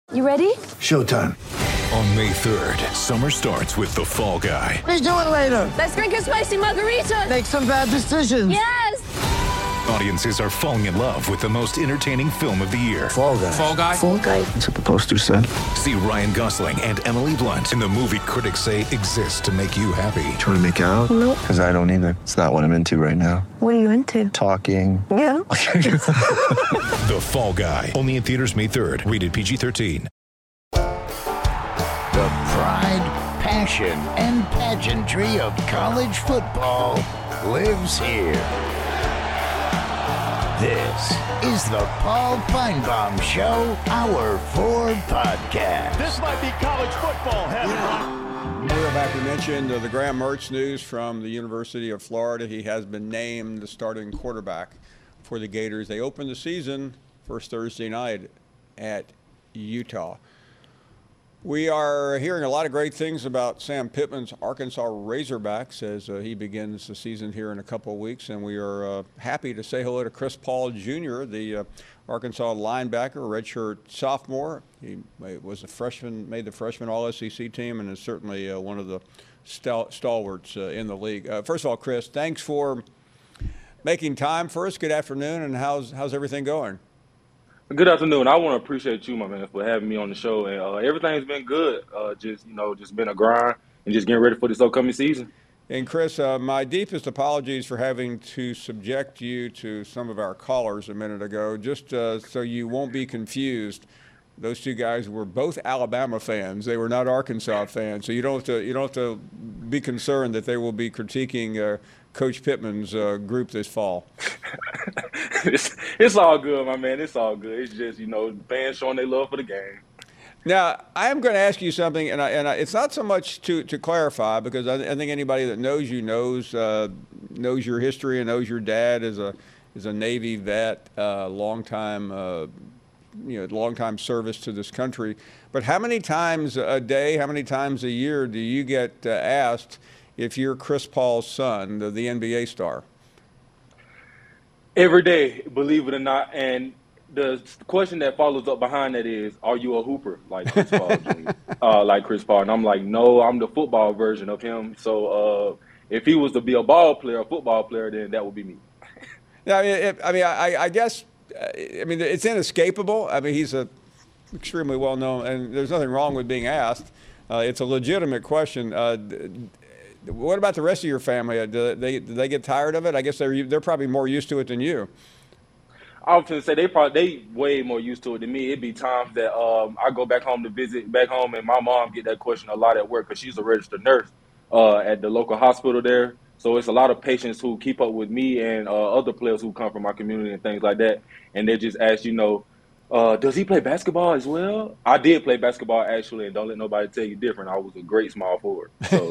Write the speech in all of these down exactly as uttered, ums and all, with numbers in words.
You ready? Showtime. On May third, summer starts with The Fall Guy. Let's do it later. Let's drink a spicy margarita. Make some bad decisions. Yes! Audiences are falling in love with the most entertaining film of the year. Fall Guy. Fall Guy? Fall guy. That's what the poster said. See Ryan Gosling and Emily Blunt in the movie critics say exists to make you happy. Trying to make it out? Nope. Because I don't either. It's not what I'm into right now. What are you into? Talking. Yeah. The Fall Guy. Only in theaters May third. Rated P G thirteen. The pride, passion, and pageantry of college football lives here. This is the Paul Feinbaum Show, Hour four podcast. This might be college football heaven. Earlier back we mentioned uh, the Graham Mertz news from the University of Florida. He has been named the starting quarterback for the Gators. They open the season first Thursday night at Utah. We are hearing a lot of great things about Sam Pittman's Arkansas Razorbacks as uh, he begins the season here in a couple of weeks, and we are uh, happy to say hello to Chris Paul Junior, the uh, Arkansas linebacker, redshirt sophomore. He was a freshman, made the freshman All S E C team, and is certainly uh, one of the stal- stalwarts uh, in the league. Uh, first of all, Chris, thanks for making time for us. Good afternoon, and how's how's everything going? Good afternoon. I want to appreciate you, my man, for having me on the show. And uh, everything's been good. Uh, just, you know, just been a grind and just getting ready for this upcoming season. And, Chris, uh, my deepest apologies for having to subject you to some of our callers a minute ago, just uh, so you won't be confused. Those two guys were both Alabama fans. They were not Arkansas fans. So you don't have to, you don't have to be concerned that they will be critiquing uh, Coach Pittman's uh, group this fall. it's, it's all good, my man. It's all good. It's just, you know, fans showing their love for the game. Now, I am going to ask you something, and, I, and I, it's not so much to, to clarify, because I, I think anybody that knows you knows uh, knows your history and knows your dad is a is a Navy vet, uh, long time, uh, you know, long time service to this country. But how many times a day, how many times a year do you get uh, asked if you're Chris Paul's son, the, the N B A star? Every day, believe it or not. And the question that follows up behind that is, are you a hooper like Chris Paul Junior Uh, like Chris Paul? And I'm like, no, I'm the football version of him. So uh, if he was to be a ball player, a football player, then that would be me. Yeah, I mean, it, I, mean I, I guess, I mean, it's inescapable. I mean, he's a extremely well-known, and there's nothing wrong with being asked. Uh, it's a legitimate question. Uh, what about the rest of your family? Do they, do they get tired of it? I guess they're they're probably more used to it than you. I was going to say they probably they way more used to it than me. It'd be times that um, I go back home to visit back home, and my mom get that question a lot at work because she's a registered nurse uh, at the local hospital there. So it's a lot of patients who keep up with me and uh, other players who come from my community and things like that. And they just ask, you know, uh, does he play basketball as well? I did play basketball, actually, and don't let nobody tell you different. I was a great small forward. So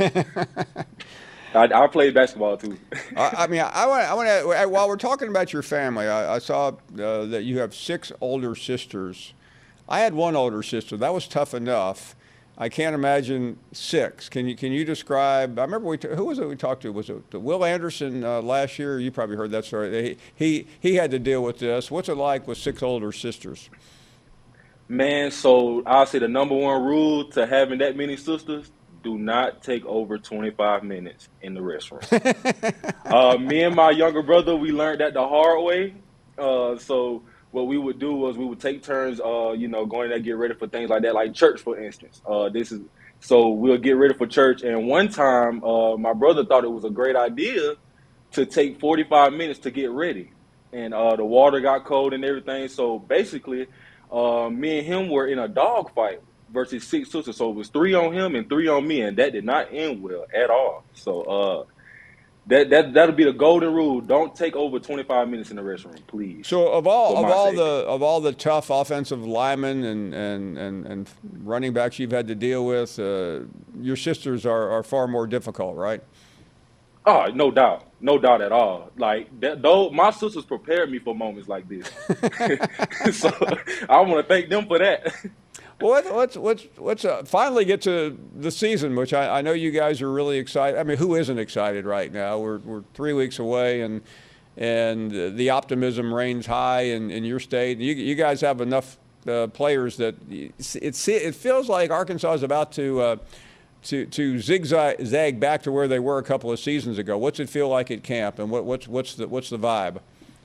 I, I played basketball, too. I, I mean, I want, I want to, while we're talking about your family, I, I saw uh, that you have six older sisters. I had one older sister. That was tough enough. I can't imagine six. Can you can you describe? I remember we t- who was it we talked to? Was it Will Anderson uh, last year? You probably heard that story. He, he he had to deal with this. What's it like with six older sisters? Man, so I'll say the number one rule to having that many sisters: do not take over twenty-five minutes in the restroom. uh, me and my younger brother, we learned that the hard way. Uh, so. What we would do was we would take turns, uh, you know, going there, get ready for things like that, like church, for instance. Uh, this is so we'll get ready for church. And one time, uh, my brother thought it was a great idea to take forty-five minutes to get ready, and uh, the water got cold and everything. So basically, uh, me and him were in a dog fight versus six sisters. So it was three on him and three on me, and that did not end well at all. So. Uh, That that that'll be the golden rule. Don't take over twenty-five minutes in the restroom, please. So of all of all sake. the of all the tough offensive linemen and, and, and, and running backs you've had to deal with, uh, your sisters are, are far more difficult, right? Oh, no doubt, no doubt at all. Like that, though, my sisters prepared me for moments like this. So I want to thank them for that. Well, let's let's let's uh, finally get to the season, which I, I know you guys are really excited. I mean, who isn't excited right now? We're we're three weeks away, and and the optimism reigns high in, in your state. You you guys have enough uh, players that it, it, it feels like Arkansas is about to uh, to to zigzag back to where they were a couple of seasons ago. What's it feel like at camp, and what, what's what's the what's the vibe?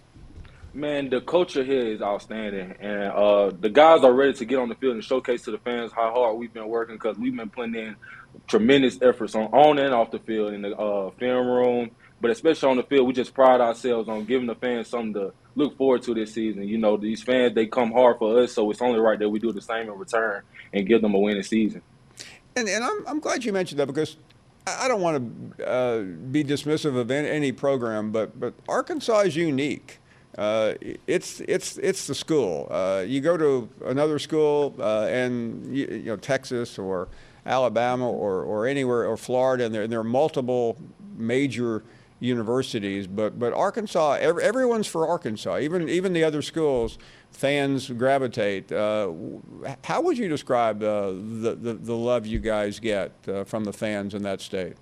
Man, the culture here is outstanding, and uh, the guys are ready to get on the field and showcase to the fans how hard we've been working, because we've been putting in tremendous efforts on on and off the field in the uh, film room, but especially on the field. We just pride ourselves on giving the fans something to look forward to this season. You know, these fans, they come hard for us, so it's only right that we do the same in return and give them a winning season. And, and I'm, I'm glad you mentioned that, because I don't want to uh, be dismissive of any, any program, but, but Arkansas is unique. Uh, it's it's it's the school. Uh, you go to another school, uh, and you, you know Texas or Alabama or, or anywhere, or Florida, and there, and there are multiple major universities. But but Arkansas, every, everyone's for Arkansas. Even even the other schools, fans gravitate. Uh, how would you describe uh, the, the the love you guys get uh, from the fans in that state?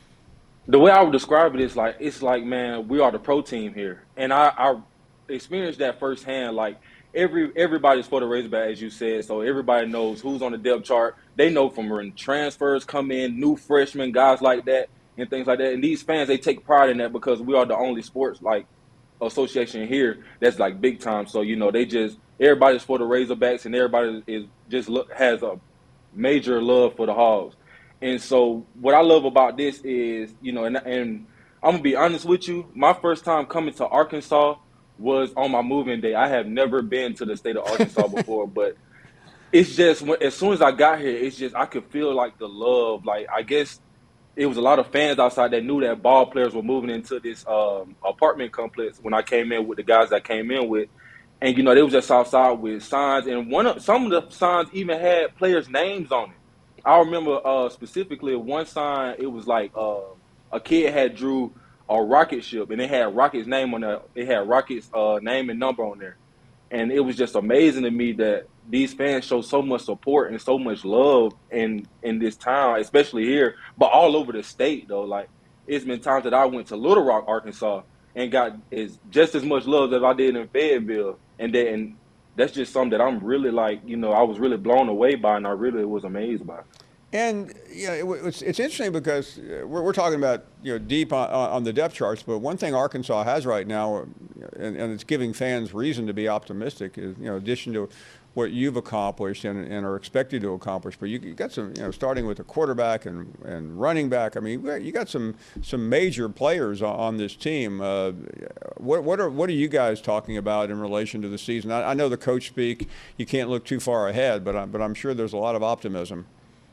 The way I would describe it is like it's like man, we are the pro team here, and I. I experienced that firsthand. Like every everybody's for the Razorback, as you said, so everybody knows who's on the depth chart. They know from when transfers come in, new freshmen, guys like that, and things like that. And these fans, they take pride in that, because we are the only sports like association here that's like big time. So you know, they just everybody's for the Razorbacks, and everybody is just look, has a major love for the Hogs. And so what I love about this is, you know, and, and I'm gonna be honest with you, my first time coming to Arkansas was on my moving day. I have never been to the state of Arkansas before, but it's just, as soon as I got here, it's just, I could feel like the love. Like, I guess it was a lot of fans outside that knew that ball players were moving into this um, apartment complex when I came in with the guys I came in with. And, you know, they was just outside with signs, and one of some of the signs even had players' names on it. I remember uh, specifically one sign, it was like uh, a kid had drew a rocket ship, and it had Rocket's name on there. It had Rocket's uh, name and number on there. And it was just amazing to me that these fans show so much support and so much love in, in this town, especially here, but all over the state, though. Like, it's been times that I went to Little Rock, Arkansas, and got is just as much love as I did in Fayetteville. And then that's just something that I'm really, like, you know, I was really blown away by, and I really was amazed by. And you know, it, it's it's interesting because we're, we're talking about you know deep on, on the depth charts, but one thing Arkansas has right now, and, and it's giving fans reason to be optimistic, is you know, in addition to what you've accomplished and, and are expected to accomplish, but you, you got some, you know, starting with the quarterback and, and running back. I mean, you got some some major players on, on this team. Uh, what what are what are you guys talking about in relation to the season? I, I know the coach speak. You can't look too far ahead, but I, but I'm sure there's a lot of optimism.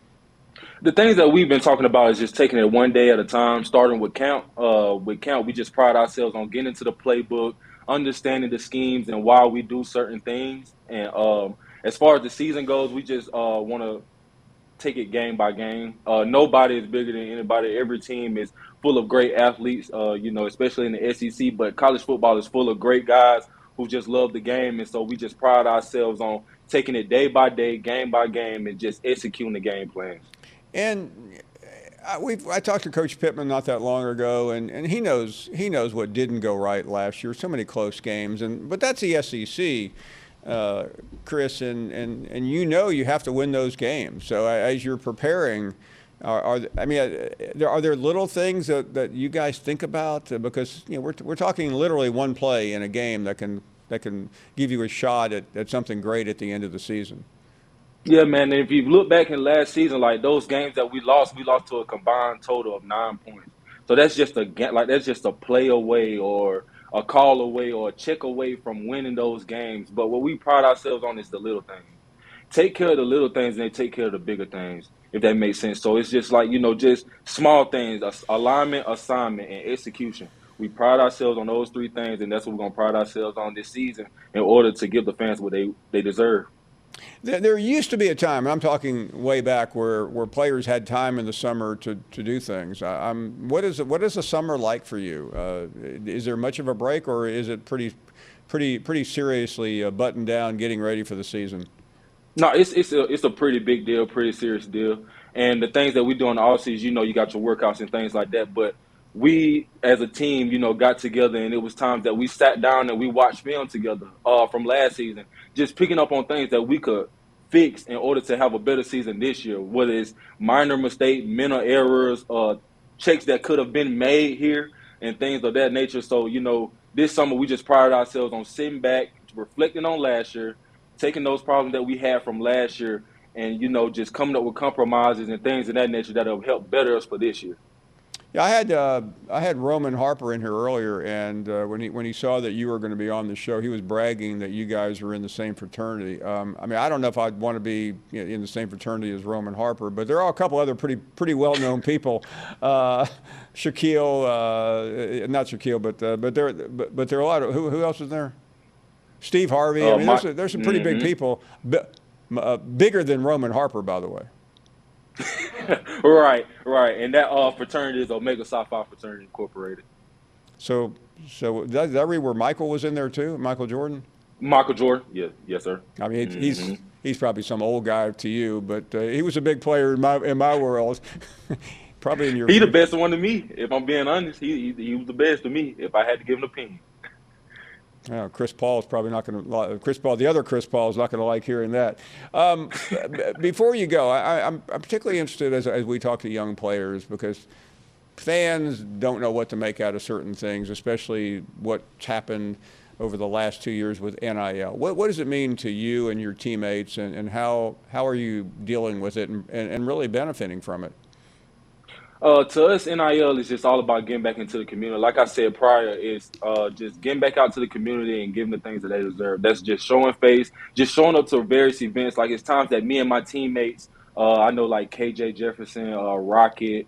The things that we've been talking about is just taking it one day at a time, starting with count. Uh, with count, we just pride ourselves on getting into the playbook, understanding the schemes and why we do certain things. And um, as far as the season goes, we just uh, want to take it game by game. Uh, nobody is bigger than anybody. Every team is full of great athletes, uh, you know, especially in the S E C. But college football is full of great guys who just love the game. And so we just pride ourselves on taking it day by day, game by game, and just executing the game plans. And I, we've, I talked to Coach Pittman not that long ago, and, and he knows he knows what didn't go right last year. So many close games, and but that's the S E C, uh, Chris, and, and, and you know you have to win those games. So as you're preparing, are, are I mean, are, are there little things that, that you guys think about because you know we're we're talking literally one play in a game that can that can give you a shot at, at something great at the end of the season. Yeah, man, and if you look back in last season, like those games that we lost, we lost to a combined total of nine points. So that's just a like that's just a play away or a call away or a check away from winning those games. But what we pride ourselves on is the little things. Take care of the little things and they take care of the bigger things, if that makes sense. So it's just like, you know, just small things, alignment, assignment, and execution. We pride ourselves on those three things, and that's what we're going to pride ourselves on this season in order to give the fans what they, they deserve. There, there used to be a time, and I'm talking way back, where, where players had time in the summer to, to do things. I, I'm, what is it, what is the summer like for you? Uh, is there much of a break, or is it pretty pretty pretty seriously uh, buttoned down, getting ready for the season? No, it's it's a it's a pretty big deal, pretty serious deal. And the things that we do in the offseason, you know, you got your workouts and things like that. But we as a team, you know, got together, and it was times that we sat down and we watched film together uh, from last season, just picking up on things that we could fix in order to have a better season this year, whether it's minor mistakes, mental errors, uh, checks that could have been made here, and things of that nature. So, you know, this summer we just prided ourselves on sitting back, reflecting on last year, taking those problems that we had from last year, and, you know, just coming up with compromises and things of that nature that have helped better us for this year. Yeah, I had uh, I had Roman Harper in here earlier, and uh, when he when he saw that you were going to be on the show, he was bragging that you guys were in the same fraternity. Um, I mean, I don't know if I'd want to be you know, in the same fraternity as Roman Harper, but there are a couple other pretty pretty well-known people. Uh, Shaquille, uh, not Shaquille, but uh, but there but, but there are a lot of who who else is there? Steve Harvey. Uh, I mean, my, there's, there's some pretty mm-hmm. big people, b- uh, bigger than Roman Harper, by the way. right, right, and that uh, fraternity is Omega Psi Phi Fraternity Incorporated. So, so that, that read where Michael was in there too, Michael Jordan. Michael Jordan, yeah, yes, sir. I mean, mm-hmm. he's he's probably some old guy to you, but uh, he was a big player in my in my world. Probably in your. He the best one to me, if I'm being honest. He, he he was the best to me, if I had to give an opinion. Yeah, Chris Paul is probably not going to. Chris Paul, the other Chris Paul, is not going to like hearing that. Um, before you go, I, I'm, I'm particularly interested as, as we talk to young players, because fans don't know what to make out of certain things, especially what's happened over the last two years with N I L. What, what does it mean to you and your teammates, and, and how how are you dealing with it and, and, and really benefiting from it? Uh, to us, N I L is just all about getting back into the community. Like I said prior, it's uh, just getting back out to the community and giving the things that they deserve. That's just showing face, just showing up to various events. Like, it's times that me and my teammates, uh, I know like K J Jefferson, uh, Rocket,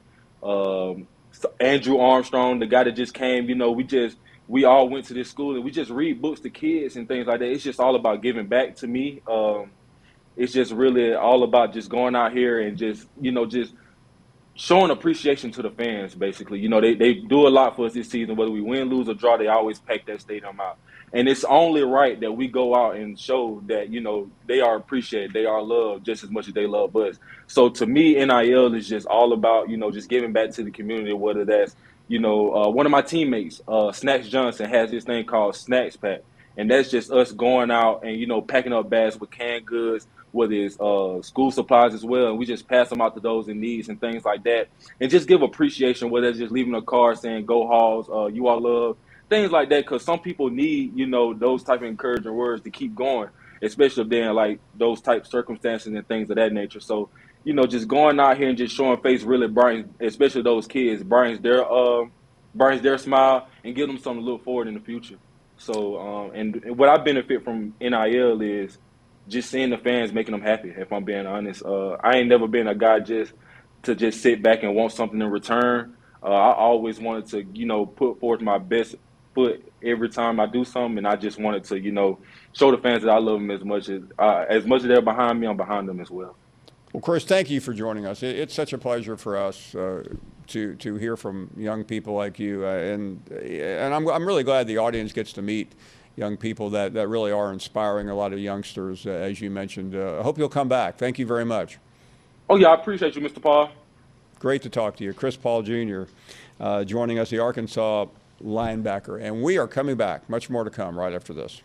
um, Andrew Armstrong, the guy that just came, you know, we just, we all went to this school and we just read books to kids and things like that. It's just all about giving back to me. Um, it's just really all about just going out here and just, you know, just showing appreciation to the fans, basically. You know, they, they do a lot for us this season. Whether we win, lose, or draw, they always pack that stadium out. And it's only right that we go out and show that, you know, they are appreciated, they are loved just as much as they love us. So to me, N I L is just all about, you know, just giving back to the community, whether that's, you know, uh, one of my teammates, uh, Snacks Johnson, has this thing called Snacks Pack. And that's just us going out and, you know, packing up bags with canned goods, whether it's uh, school supplies as well, and we just pass them out to those in needs and things like that, and just give appreciation, whether it's just leaving a card saying "Go Hogs," uh, "You are loved," things like that, because some people need, you know, those type of encouraging words to keep going, especially if they're in like those type of circumstances and things of that nature. So, you know, just going out here and just showing face really brightens, especially those kids, brightens their uh, brightens their smile and give them something to look forward in the future. So, um, and what I benefit from N I L is just seeing the fans, making them happy, if I'm being honest. Uh, I ain't never been a guy just to just sit back and want something in return. Uh, I always wanted to, you know, put forth my best foot every time I do something, and I just wanted to, you know, show the fans that I love them as much as uh, as much as they're behind me, I'm behind them as well. Well, Chris, thank you for joining us. It's such a pleasure for us uh, to to hear from young people like you, uh, and and I'm I'm really glad the audience gets to meet young people that, that really are inspiring a lot of youngsters, uh, as you mentioned. Uh, I hope you'll come back. Thank you very much. Oh, yeah, I appreciate you, Mister Paul. Great to talk to you. Chris Paul Junior Uh, joining us, the Arkansas linebacker. And we are coming back. Much more to come right after this.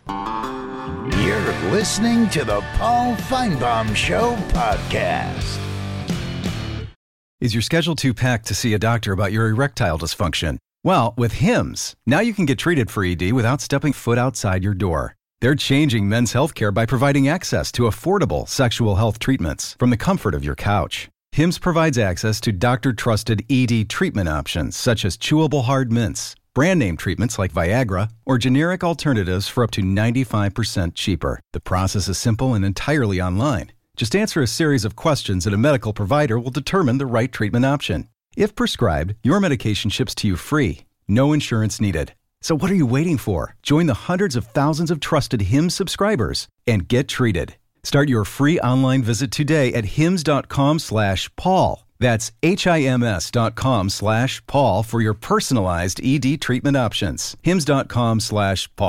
You're listening to the Paul Feinbaum Show podcast. Is your schedule too packed to see a doctor about your erectile dysfunction? Well, with Hims, now you can get treated for E D without stepping foot outside your door. They're changing men's healthcare by providing access to affordable sexual health treatments from the comfort of your couch. Hims provides access to doctor-trusted E D treatment options such as chewable hard mints, brand name treatments like Viagra, or generic alternatives for up to ninety-five percent cheaper. The process is simple and entirely online. Just answer a series of questions and a medical provider will determine the right treatment option. If prescribed, your medication ships to you free. No insurance needed. So what are you waiting for? Join the hundreds of thousands of trusted Hims subscribers and get treated. Start your free online visit today at hims.com slash Paul. That's H-I-M-S dot com slash Paul for your personalized E D treatment options. Hims.com slash Paul.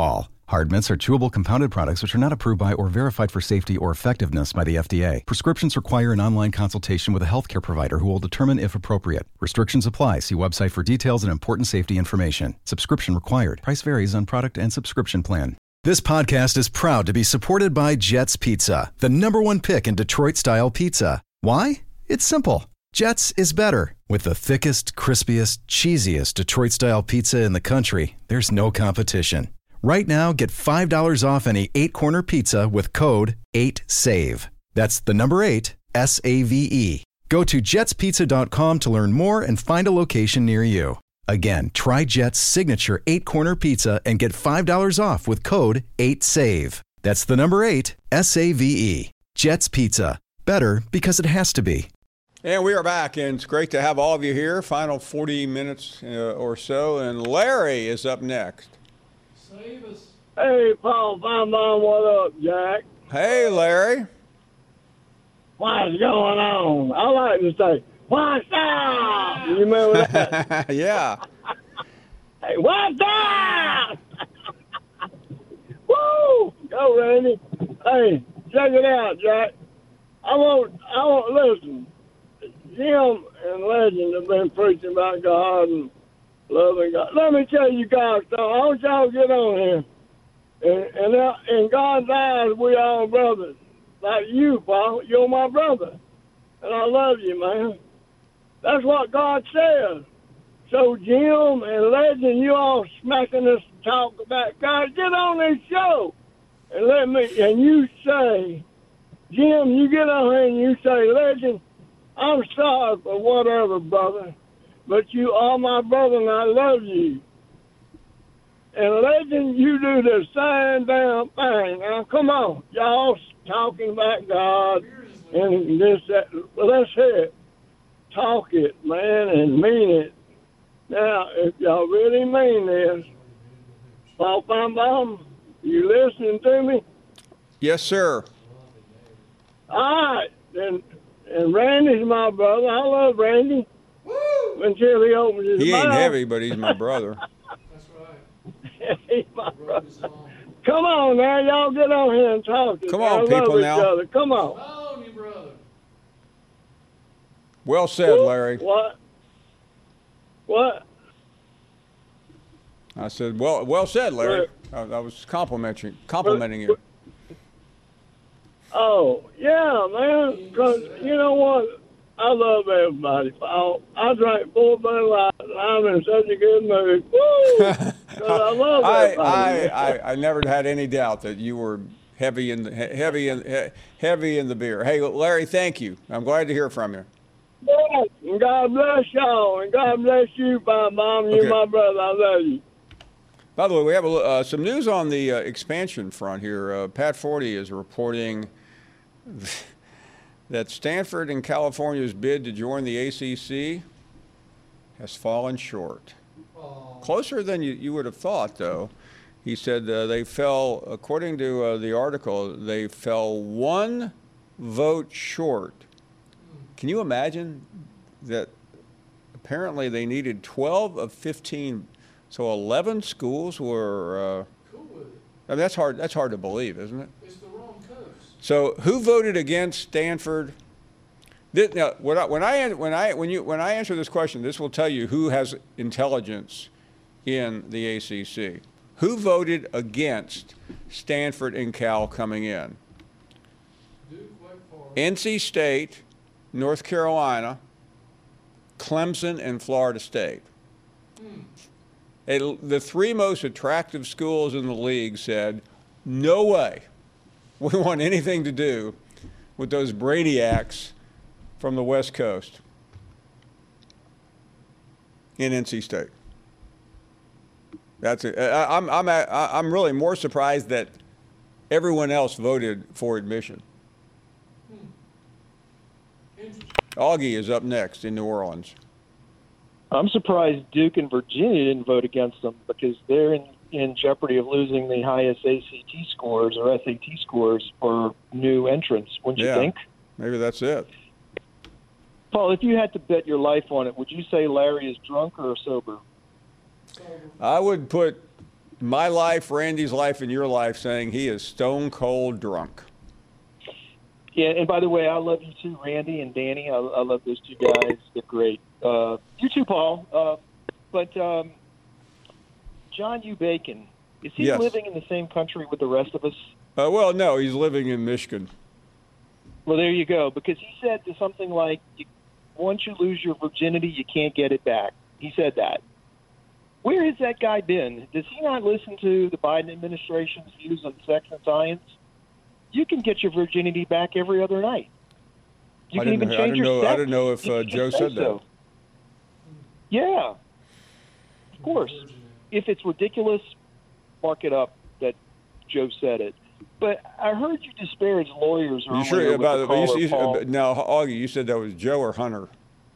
Hard Mints are chewable compounded products which are not approved by or verified for safety or effectiveness by the F D A. Prescriptions require an online consultation with a healthcare provider who will determine if appropriate. Restrictions apply. See website for details and important safety information. Subscription required. Price varies on product and subscription plan. This podcast is proud to be supported by Jets Pizza, the number one pick in Detroit-style pizza. Why? It's simple. Jets is better. With the thickest, crispiest, cheesiest Detroit-style pizza in the country, there's no competition. Right now, get five dollars off any eight-corner pizza with code eight save. That's the number eight, S A V E. Go to jets pizza dot com to learn more and find a location near you. Again, try Jet's signature eight-corner pizza and get five dollars off with code eight save. That's the number eight, S A V E. Jet's Pizza. Better because it has to be. And we are back, and it's great to have all of you here. Final forty minutes uh, or so, and Larry is up next. Hey, Paul Feinbaum, what up, Jack? Hey, Larry. What's going on? I like to say, what's up? You remember that? Yeah. Hey, what's up? Woo! Go, Randy. Hey, check it out, Jack. I want, I want, listen, Jim and Legend have been preaching about God and loving God. Let me tell you guys, though, I want y'all to get on here. And, and uh, in God's eyes, we all brothers. Like you, Paul. You're my brother. And I love you, man. That's what God says. So, Jim and Legend, you all smacking us to talk about God. Get on this show. And let me, and you say, Jim, you get on here and you say, Legend, I'm sorry for whatever, brother. But you are my brother and I love you. And Legend, you do the same damn thing. Now, come on. Y'all talking about God and this, that. Well, let's hear it. Talk it, man, and mean it. Now, if y'all really mean this, Paul Feinbaum, you listening to me? Yes, sir. All right. And, and Randy's my brother. I love Randy. Woo! Until he opens his He mouth. ain't heavy, but he's my brother. He's my brother. Come on now, y'all get on here and talk to Come me. on, I love people, each now. Other. Come on. Well said, Larry. What? What? I said, well, well said, Larry. I, I was complimenting, complimenting you. Oh, yeah, man. Because, you know what? I love everybody. I, I drank four Bud Light, and I'm in such a good mood. Woo! 'Cause I love I, everybody. I, I, I never had any doubt that you were heavy in the, he- heavy in heavy in the beer. Hey, Larry, thank you. I'm glad to hear from you. Yes, and God bless y'all, and God bless you, my mom. You're Okay. my brother. I love you. By the way, we have a, li- uh, some news on the uh, expansion front here. Uh, Pat Forty is reporting that Stanford and California's bid to join the A C C has fallen short. Aww. Closer than you, you would have thought, though. He said uh, they fell, according to uh, the article, they fell one vote short. Can you imagine that apparently they needed twelve of fifteen, so eleven schools were, uh, cool with it. I mean, that's hard, that's hard to believe, isn't it? It's the wrong coast. So who voted against Stanford? This, now, when I, when I when I when you when I answer this question, this will tell you who has intelligence in the A C C. Who voted against Stanford and Cal coming in? N C State, North Carolina, Clemson, and Florida State. Hmm. It, the three most attractive schools in the league said, no way we want anything to do with those brainiacs from the West Coast in N C State. That's it. I, I'm, I'm, I'm really more surprised that everyone else voted for admission. Augie is up next in New Orleans. I'm surprised Duke and Virginia didn't vote against them because they're in, in jeopardy of losing the highest A C T scores or S A T scores for new entrants, wouldn't yeah, you think? Maybe that's it. Paul, if you had to bet your life on it, would you say Larry is drunk or sober? I would put my life, Randy's life, and your life, saying he is stone cold drunk. Yeah, and by the way, I love you too, Randy and Danny. I, I love those two guys. They're great. Uh, you too, Paul. Uh, but um, John U. Bacon, is he Yes. living in the same country with the rest of us? Uh, well, no, he's living in Michigan. Well, there you go. Because he said something like, once you lose your virginity, you can't get it back. He said that. Where has that guy been? Does he not listen to the Biden administration's views on sex and science? You can get your virginity back every other night. You I can didn't, even I change didn't your know. sex. I didn't know if You uh, can Joe say said that. so. Yeah, of course. If it's ridiculous, mark it up that Joe said it. But I heard you disparage lawyers You earlier sure with about the it? But you, caller, you, Paul. but now, Augie, you said that was Joe or Hunter.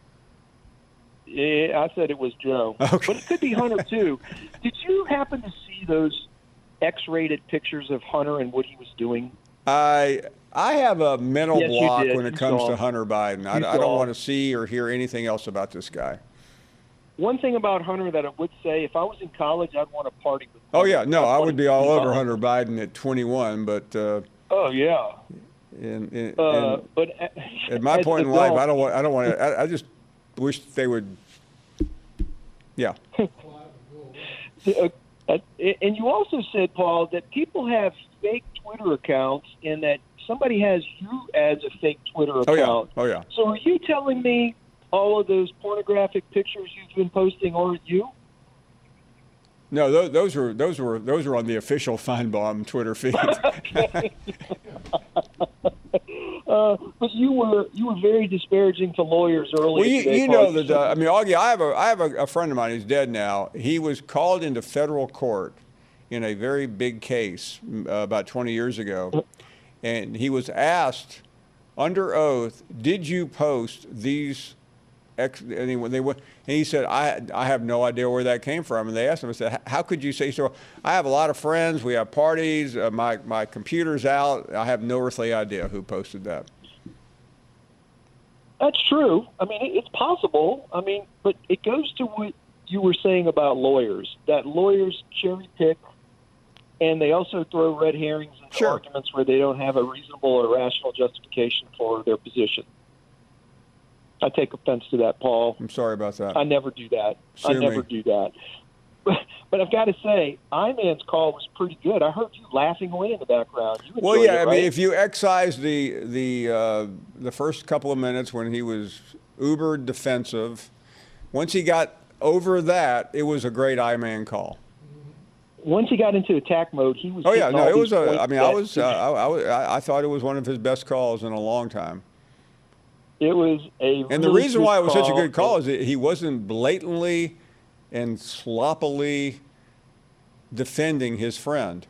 Yeah, I said it was Joe. Okay. But it could be Hunter, too. Did you happen to see those X-rated pictures of Hunter and what he was doing? I I have a mental Yes, you block did. when it You comes saw to him. Hunter Biden. I, You I don't saw want him. to see or hear anything else about this guy. One thing about Hunter that I would say, if I was in college, I'd want to party with him. Oh yeah, no, I would be all over Uh, Hunter Biden at twenty-one, but uh, Oh, yeah. in, in, Uh, in- but at my as point an in life, adult- I don't want. I don't want to. I, I just wish they would. Yeah. Uh, uh, and you also said, Paul, that people have fake Twitter accounts and that somebody has you as a fake Twitter Oh account. yeah. Oh yeah. So are you telling me all of those pornographic pictures you've been posting aren't you? No, those, those were those were those were on the official Feinbaum Twitter feed. Uh, but you were you were very disparaging to lawyers earlier Well, you, today, you Paul. know that. Uh, I mean, Augie, I have a I have a, a friend of mine who's dead now. He was called into federal court in a very big case uh, about twenty years ago, and he was asked under oath, "Did you post these?" Ex, and, he, when they went, and he said, I, I have no idea where that came from. And they asked him, I said, how could you say so? I have a lot of friends. We have parties. Uh, my, my computer's out. I have no earthly idea who posted that. That's true. I mean, it, it's possible. I mean, but it goes to what you were saying about lawyers, that lawyers cherry pick and they also throw red herrings into Sure. arguments where they don't have a reasonable or rational justification for their position. I take offense to that, Paul. I'm sorry about that. I never do that. Sue I me. never do that. But, but I've got to say, Iman's call was pretty good. I heard you laughing away in the background. You Well, enjoyed yeah. it, I right? mean, if you excise the the uh, the first couple of minutes when he was uber defensive, once he got over that, it was a great I-man call. Once he got into attack mode, he was. Oh yeah, hitting no, all it was these a. points I mean, I that- was. Uh, I, I was. I thought it was one of his best calls in a long time. It was a. And the really reason good why it was such a call. good call is that he wasn't blatantly and sloppily defending his friend.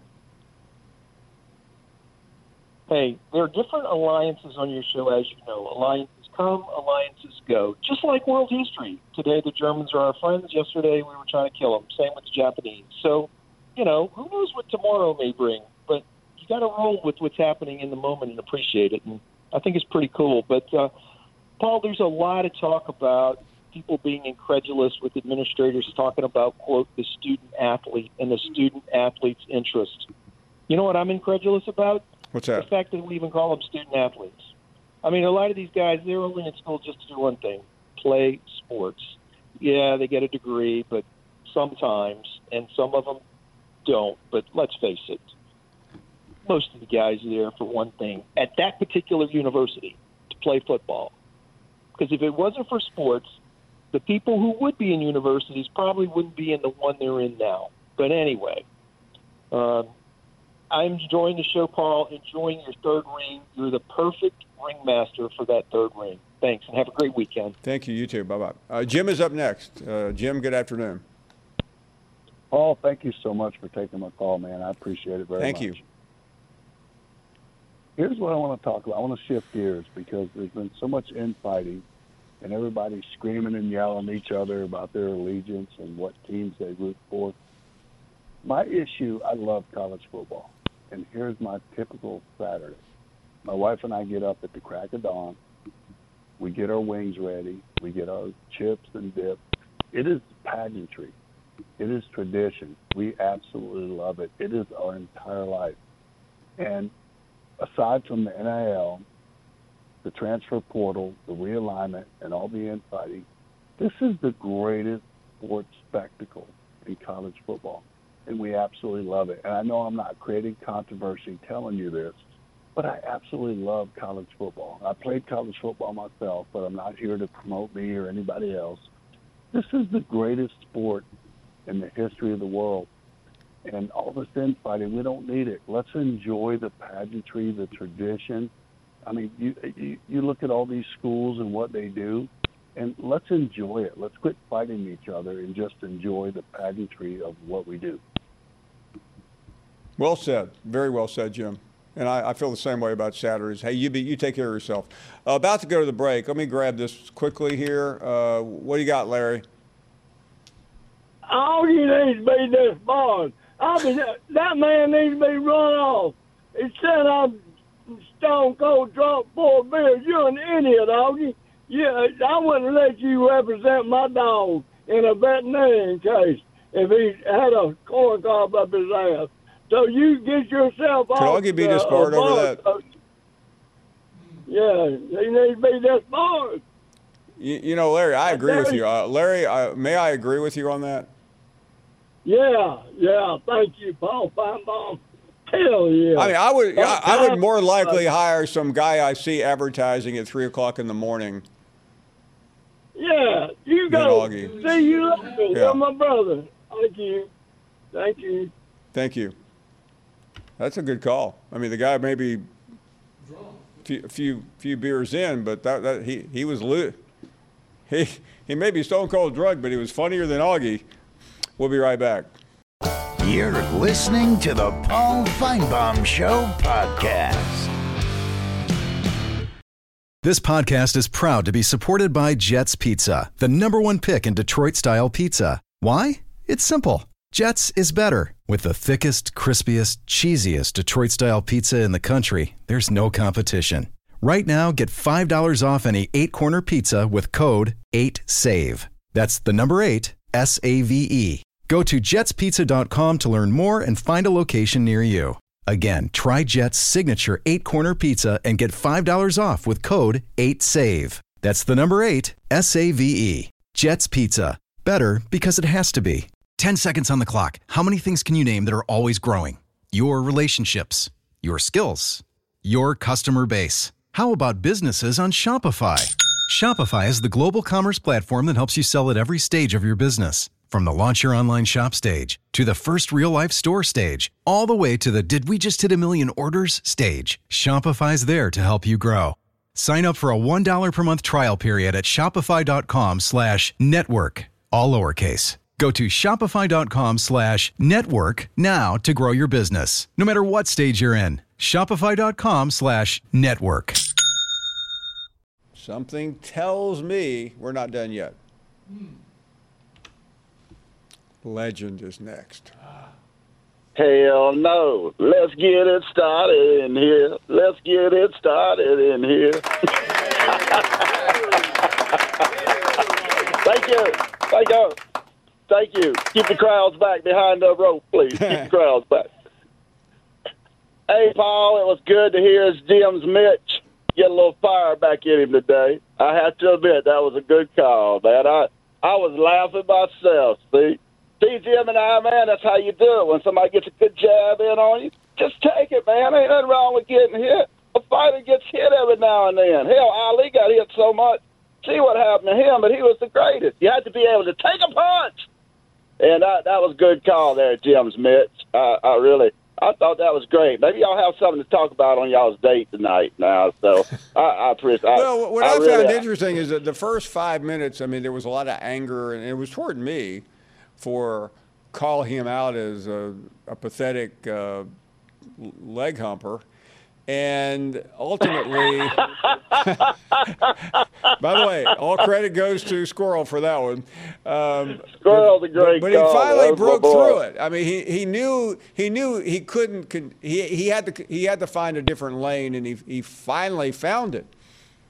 Hey, there are different alliances on your show, as you know. Alliances come, alliances go. Just like world history. Today, the Germans are our friends. Yesterday, we were trying to kill them. Same with the Japanese. So, you know, who knows what tomorrow may bring? But you got to roll with what's happening in the moment and appreciate it. And I think it's pretty cool. But, uh, Paul, there's a lot of talk about people being incredulous with administrators talking about, quote, the student athlete and the student athlete's interest. You know what I'm incredulous about? What's The that? fact that we even call them student athletes. I mean, a lot of these guys, they're only in school just to do one thing, play sports. Yeah, they get a degree, but sometimes, and some of them don't. But let's face it, most of the guys are there for one thing, at that particular university, to play football. Because if it wasn't for sports, the people who would be in universities probably wouldn't be in the one they're in now. But anyway, um, I'm enjoying the show, Paul, enjoying your third ring. You're the perfect ringmaster for that third ring. Thanks, and have a great weekend. Thank you. You too. Bye-bye. Uh, Jim is up next. Uh, Jim, good afternoon. Paul, thank you so much for taking my call, man. I appreciate it very Thank much. you. Here's what I want to talk about. I want to shift gears because there's been so much infighting and everybody's screaming and yelling at each other about their allegiance and what teams they root for. My issue, I love college football. And here's my typical Saturday. My wife and I get up at the crack of dawn. We get our wings ready. We get our chips and dip. It is pageantry. It is tradition. We absolutely love it. It is our entire life. And aside from the N I L, the transfer portal, the realignment, and all the infighting, this is the greatest sports spectacle in college football. And we absolutely love it. And I know I'm not creating controversy telling you this, but I absolutely love college football. I played college football myself, but I'm not here to promote me or anybody else. This is the greatest sport in the history of the world. And all this infighting, we don't need it. Let's enjoy the pageantry, the tradition. I mean, you, you you look at all these schools and what they do, and let's enjoy it. Let's quit fighting each other and just enjoy the pageantry of what we do. Well said. Very well said, Jim. And I, I feel the same way about Saturdays. Hey, you be you take care of yourself. Uh, about to go to the break. Let me grab this quickly here. Uh, what do you got, Larry? All you need to be disbarred. I mean, that, that man needs to be run off. Instead of stone cold drunk four beers, you're an idiot, Augie. Yeah, I wouldn't let you represent my dog in a veterinarian case if he had a corn cob up his ass. So you get yourself off. Could Augie be disbarred over that? Uh, yeah, he needs to be disbarred. You, you know, Larry, I agree with you. Uh, Larry, I, may I agree with you on that? Yeah, yeah. Thank you, Paul Feinbaum. Hell yeah. I mean, I would, I, I would more likely hire some guy I see advertising at three o'clock in the morning. Yeah, you go. See you later. Yeah. You're my brother. Thank you. Thank you. Thank you. That's a good call. I mean, the guy may be a few, few, few beers in, but that, that he, he was lo- he he may be stone cold drunk, but he was funnier than Augie. We'll be right back. You're listening to the Paul Feinbaum Show podcast. This podcast is proud to be supported by Jets Pizza, the number one pick in Detroit-style pizza. Why? It's simple. Jets is better. With the thickest, crispiest, cheesiest Detroit-style pizza in the country, there's no competition. Right now, get five dollars off any eight-corner pizza with code eight save. That's the number eight, S A V E. Go to jets pizza dot com to learn more and find a location near you. Again, try Jet's signature eight-corner pizza and get five dollars off with code eight save. That's the number eight, S A V E. Jet's Pizza. Better because it has to be. ten seconds on the clock. How many things can you name that are always growing? Your relationships, your skills, your customer base. How about businesses on Shopify? Shopify is the global commerce platform that helps you sell at every stage of your business. From the launch your online shop stage to the first real-life store stage, all the way to the did we just hit a million orders stage, Shopify's there to help you grow. Sign up for a one dollar per month trial period at shopify.com slash network, all lowercase. Go to shopify.com slash network now to grow your business, no matter what stage you're in. Shopify.com slash network. Something tells me we're not done yet. Legend is next. Hell no. Let's get it started in here. Let's get it started in here. Thank you. Thank you. Thank you. Keep the crowds back behind the rope, please. Keep the crowds back. Hey, Paul, it was good to hear Jim's Mitch get a little fire back in him today. I have to admit, that was a good call, man. I, I was laughing myself, see? See, Jim and I, man, that's how you do it. When somebody gets a good jab in on you, just take it, man. Ain't nothing wrong with getting hit. A fighter gets hit every now and then. Hell, Ali got hit so much. See what happened to him, but he was the greatest. You had to be able to take a punch. And that, that was a good call there, Jim's Mitch. I, I really, I thought that was great. Maybe y'all have something to talk about on y'all's date tonight now. So I, I appreciate it. Well, what I, I, I really, found interesting is that the first five minutes, I mean, there was a lot of anger, and it was toward me for calling him out as a, a pathetic uh, leg humper. And ultimately, by the way, all credit goes to Squirrel for that one. Um, Squirrel's a great But, but he finally broke through it. I mean, he, he knew he knew he couldn't. He he had to he had to find a different lane, and he he finally found it.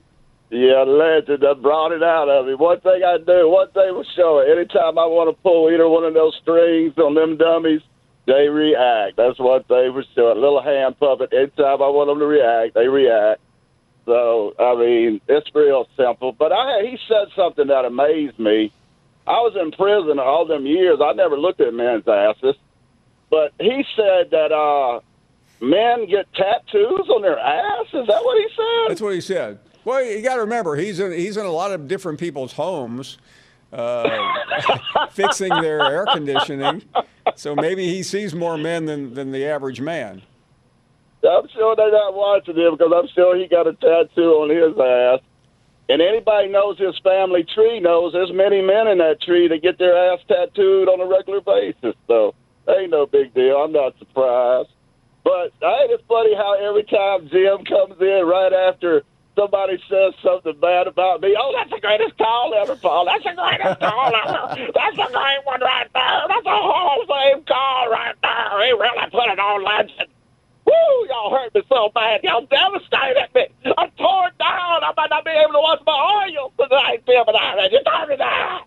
Yeah, legend. I brought it out of me. One thing I do, one thing will show it. Anytime I want to pull either one of those strings on them dummies, they react. That's one thing for sure. A little hand puppet. Anytime I want them to react, they react. So, I mean, it's real simple. But I, he said something that amazed me. I was in prison all them years. I never looked at men's asses. But he said that uh, men get tattoos on their ass. Is that what he said? That's what he said. Well, you got to remember, he's in, he's in a lot of different people's homes uh, fixing their air conditioning. So maybe he sees more men than, than the average man. I'm sure they're not watching him because I'm sure he got a tattoo on his ass. And anybody knows his family tree knows there's many men in that tree that get their ass tattooed on a regular basis. So ain't no big deal. I'm not surprised. But ain't it funny how every time Jim comes in right after somebody says something bad about me, oh, that's the greatest call ever, Paul. That's the greatest call ever. That's a great one right there. That's a Hall of Fame call right there. He really put it on legend. Woo, y'all hurt me so bad. Y'all devastated me. I'm torn down. I might not be able to watch my oil tonight, Bill, but I you turned me down.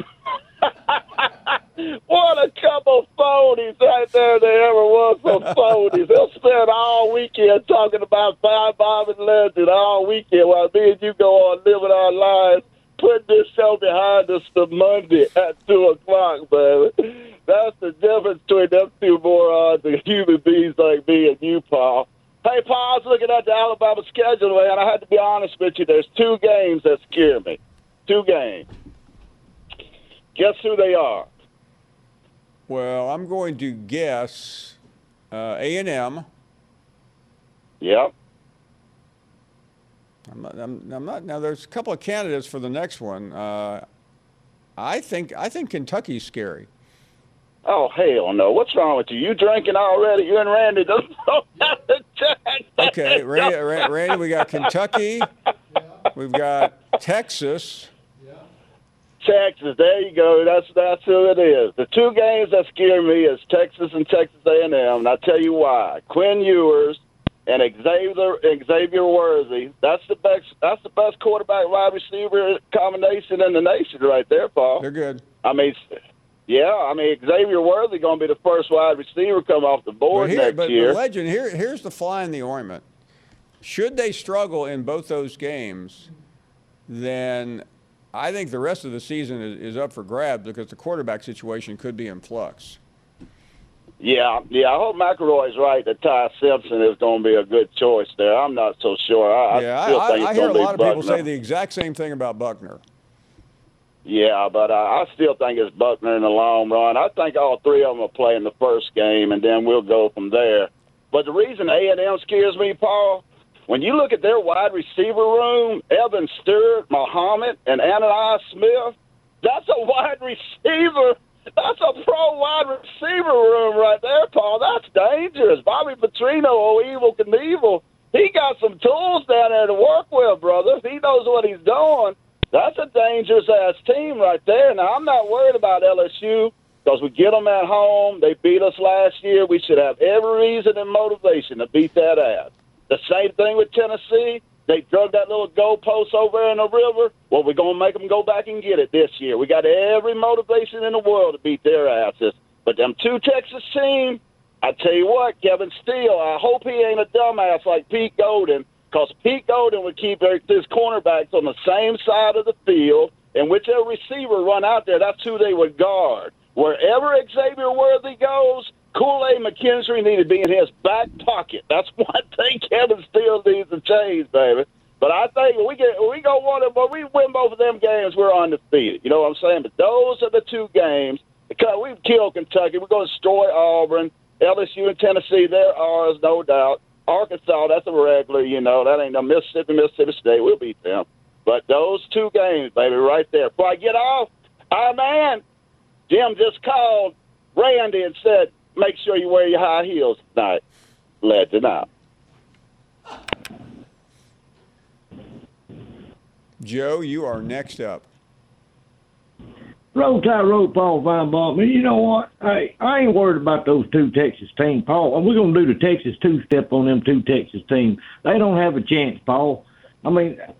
What a couple phonies right there. There ever was some phonies. They'll spend all weekend talking about Five Bob and Legend all weekend while me and you go on living our lives, putting this show behind us to Monday at two o'clock, baby. That's the difference between them two morons and human beings like me and you, Paul. Hey, Paul, I was looking at the Alabama schedule, man. I had to be honest with you. There's two games that scare me. Two games. Guess who they are? Well, I'm going to guess uh, A and M. Yep. I'm not, I'm, I'm not. Now, there's a couple of candidates for the next one. Uh, I think I think Kentucky's scary. Oh, hell no. What's wrong with you? You drinking already? You and Randy don't have to check. Okay, Randy, Randy, we got Kentucky. We've got Texas. Texas, there you go. That's that's who it is. The two games that scare me is Texas and Texas A and M, and I'll tell you why. Quinn Ewers and Xavier Xavier Worthy. That's the best. That's the best quarterback wide receiver combination in the nation, right there, Paul. They're good. I mean, yeah. I mean, Xavier Worthy going to be the first wide receiver come off the board but here, next but year. But Legend, here, here's the fly in the ointment. Should they struggle in both those games, then I think the rest of the season is, is up for grabs because the quarterback situation could be in flux. Yeah, yeah. I hope McElroy's right that Ty Simpson is going to be a good choice there. I'm not so sure. I, yeah, I still I, think I it's hear a going to be lot of people Buckner. say the exact same thing about Buckner. Yeah, but uh, I still think it's Buckner in the long run. I think all three of them will play in the first game, and then we'll go from there. But the reason A and M scares me, Paul, when you look at their wide receiver room, Evan Stewart, Muhammad, and Ananias Smith, that's a wide receiver. That's a pro wide receiver room right there, Paul. That's dangerous. Bobby Petrino, oh, Evil Knievel, he got some tools down there to work with, brother. He knows what he's doing. That's a dangerous-ass team right there. Now, I'm not worried about L S U because we get them at home. They beat us last year. We should have every reason and motivation to beat that ass. The same thing with Tennessee. They drug that little goalpost over in the river. Well, we're going to make them go back and get it this year. We got every motivation in the world to beat their asses. But them two Texas teams, I tell you what, Kevin Steele, I hope he ain't a dumbass like Pete Golden, because Pete Golden would keep his cornerbacks on the same side of the field, and whichever receiver run out there, that's who they would guard. Wherever Xavier Worthy goes, Kool-Aid McKinstry needs to be in his back pocket. That's one thing Kevin Steele needs to change, baby. But I think we get we go one of them, but we win both of them games, we're undefeated. You know what I'm saying? But those are the two games. Because we've killed Kentucky. We're going to destroy Auburn. L S U and Tennessee, they're ours, no doubt. Arkansas, that's a regular, you know. That ain't no Mississippi, Mississippi State. We'll beat them. But those two games, baby, right there. Before I get off, our man, Jim just called Randy and said, make sure you wear your high heels tonight. Legend out. Joe, you are next up. Roll Tide, roll Paul Feinbaum. And you know what? Hey, I ain't worried about those two Texas teams, Paul. We're going to do the Texas two-step on them two Texas teams. They don't have a chance, Paul. I mean,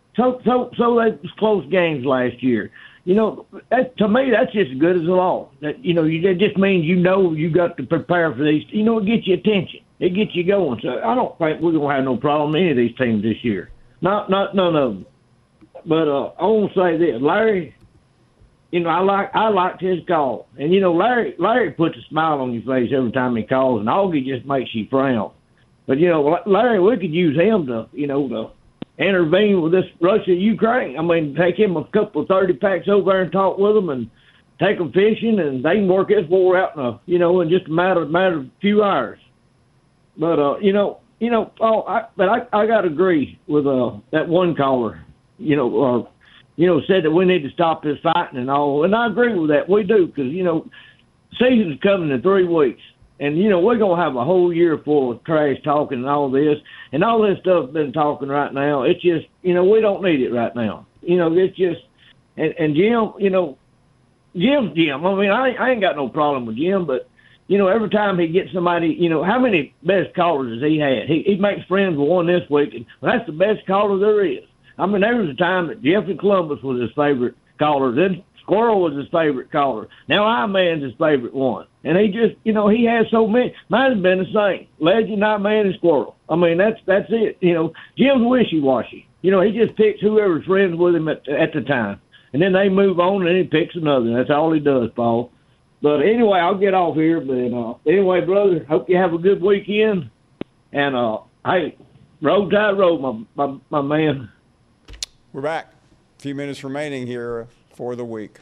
so so so that was close games last year. You know, that, to me, that's just as good as the law. That you know, you, that just means you know you got to prepare for these. You know, it gets you attention. It gets you going. So I don't think we're gonna have no problem in any of these teams this year. Not not none of them. But uh, I want to say this, Larry. You know, I like I liked his call, and you know, Larry Larry puts a smile on your face every time he calls, and Augie just makes you frown. But you know, Larry, we could use him to you know to intervene with this Russia-Ukraine. I mean, take him a couple of thirty packs over there and talk with them, and take them fishing, and they can work this war out in a you know in just a matter matter of a few hours. But uh, you know, you know, oh, I, but I I got to agree with uh that one caller. You know, uh, you know, said that we need to stop this fighting and all, and I agree with that. We do, because you know, season's coming in three weeks, and you know we're gonna have a whole year full of trash talking and all this, and all this stuff been talking right now. It's just, you know, we don't need it right now. You know, it's just, and, and Jim, you know, Jim's Jim. I mean, I, I ain't got no problem with Jim, but you know, every time he gets somebody, you know, how many best callers has he had? He he makes friends with one this week, and well, that's the best caller there is. I mean, there was a time that Jeffrey Columbus was his favorite caller. Then Squirrel was his favorite caller. Now I-Man's his favorite one. And he just, you know, he has so many. Mine's been the same. Legend, I-Man, and Squirrel. I mean, that's that's it. You know, Jim's wishy-washy. You know, he just picks whoever's friends with him at, at the time. And then they move on, and he picks another. That's all he does, Paul. But anyway, I'll get off here. But uh, anyway, brother, hope you have a good weekend. And, uh, hey, roll tide, roll, my, my, my man. We're back. A few minutes remaining here for the week.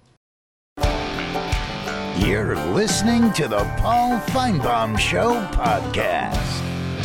You're listening to the Paul Feinbaum Show podcast.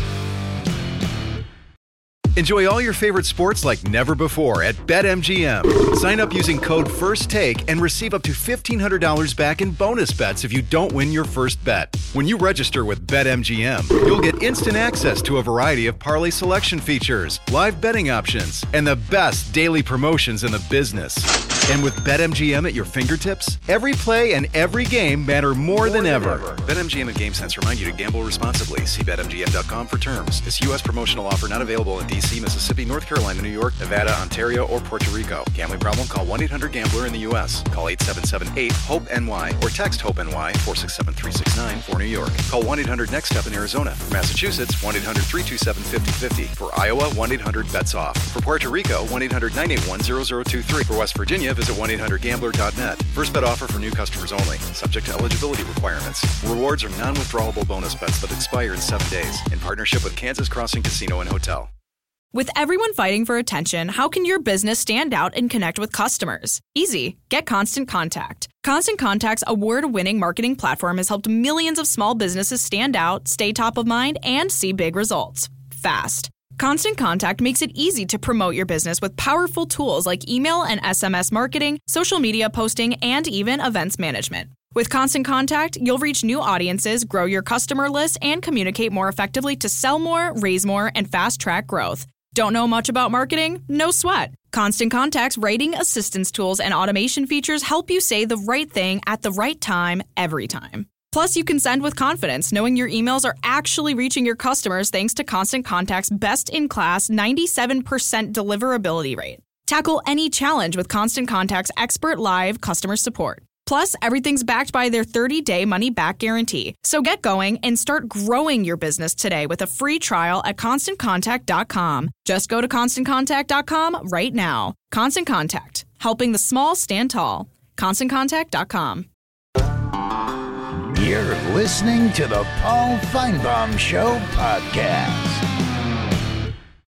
Enjoy all your favorite sports like never before at BetMGM. Sign up using code FIRSTTAKE and receive up to fifteen hundred dollars back in bonus bets if you don't win your first bet. When you register with BetMGM, you'll get instant access to a variety of parlay selection features, live betting options, and the best daily promotions in the business. And with BetMGM at your fingertips, every play and every game matter more, more than, than ever. ever. BetMGM and GameSense remind you to gamble responsibly. See Bet M G M dot com for terms. This U S promotional offer not available in D C, Mississippi, North Carolina, New York, Nevada, Ontario, or Puerto Rico. Gambling problem? Call one eight hundred gambler in the U S. Call eight seven seven eight hope N Y or text HOPE-NY four six seven three six nine for New York. Call one eight hundred next step in Arizona. For Massachusetts, one eight hundred three two seven five zero five zero. For Iowa, one eight hundred bets off. For Puerto Rico, one eight hundred nine eight one zero zero two three. For West Virginia, visit one eight hundred gambler dot net. First bet offer for new customers only. Subject to eligibility requirements. Rewards are non-withdrawable bonus bets that expire in seven days. In partnership with Kansas Crossing Casino and Hotel. With everyone fighting for attention, how can your business stand out and connect with customers? Easy. Get Constant Contact. Constant Contact's award-winning marketing platform has helped millions of small businesses stand out, stay top of mind, and see big results fast. Constant Contact makes it easy to promote your business with powerful tools like email and S M S marketing, social media posting, and even events management. With Constant Contact, you'll reach new audiences, grow your customer list, and communicate more effectively to sell more, raise more, and fast-track growth. Don't know much about marketing? No sweat. Constant Contact's writing assistance tools and automation features help you say the right thing at the right time, every time. Plus, you can send with confidence, knowing your emails are actually reaching your customers thanks to Constant Contact's best-in-class ninety-seven percent deliverability rate. Tackle any challenge with Constant Contact's expert live customer support. Plus, everything's backed by their thirty-day money-back guarantee. So get going and start growing your business today with a free trial at constant contact dot com. Just go to constant contact dot com right now. Constant Contact, helping the small stand tall. constant contact dot com. You're listening to the Paul Feinbaum Show podcast.